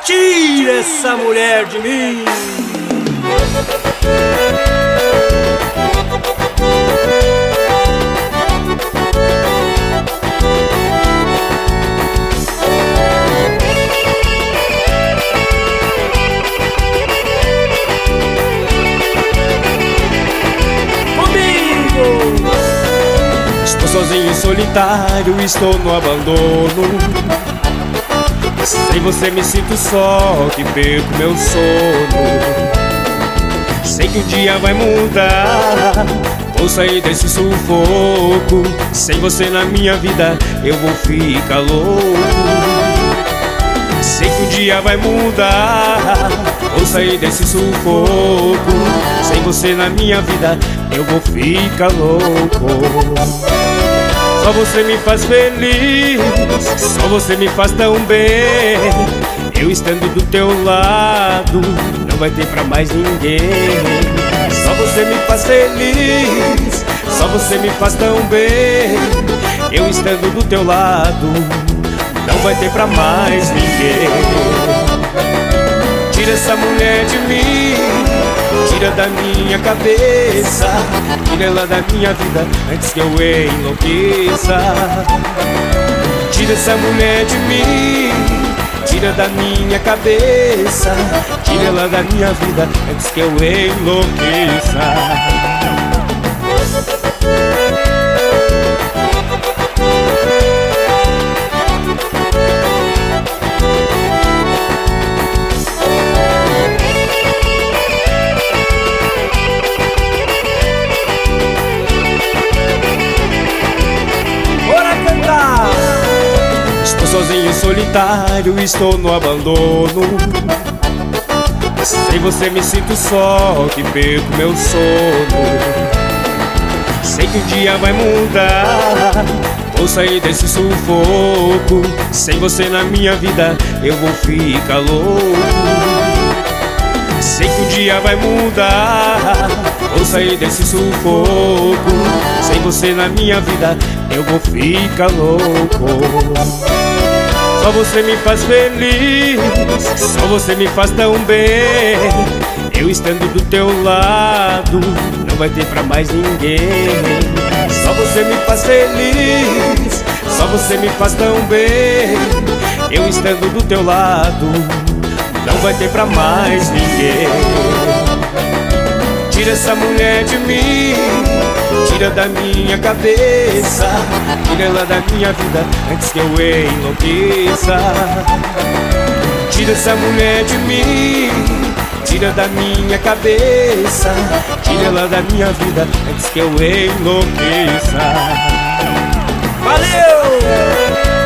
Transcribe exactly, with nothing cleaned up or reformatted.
Tira essa mulher de mim! Estou sozinho, solitário, estou no abandono. Sem você me sinto só, que perco meu sono. Sei que um dia vai mudar, vou sair desse sufoco. Sem você na minha vida, eu vou ficar louco. Sei que um dia vai mudar, vou sair desse sufoco. Sem você na minha vida, eu vou ficar louco. Só você me faz feliz, só você me faz tão bem. Eu estando do teu lado, não vai ter pra mais ninguém. Só você me faz feliz, só você me faz tão bem. Eu estando do teu lado, não vai ter pra mais ninguém. Tira essa mulher de mim, tira da minha cabeça, tira ela da minha vida antes que eu enlouqueça. Tira essa mulher de mim, tira da minha cabeça, tira ela da minha vida antes que eu enlouqueça. Estou sozinho, solitário, estou no abandono. Sem você me sinto só, que perco meu sono. Sei que um dia vai mudar, vou sair desse sufoco. Sem você na minha vida, eu vou ficar louco. Sei que um dia vai mudar, vou sair desse sufoco. Sem você na minha vida, eu vou ficar louco. Só você me faz feliz, só você me faz tão bem. Eu estando do teu lado, não vai ter pra mais ninguém. Só você me faz feliz, só você me faz tão bem. Eu estando do teu lado, não vai ter pra mais ninguém. Tira essa mulher de mim, tira da minha cabeça, tira ela da minha vida antes que eu enlouqueça. Tira essa mulher de mim, tira da minha cabeça, tira ela da minha vida antes que eu enlouqueça. Valeu!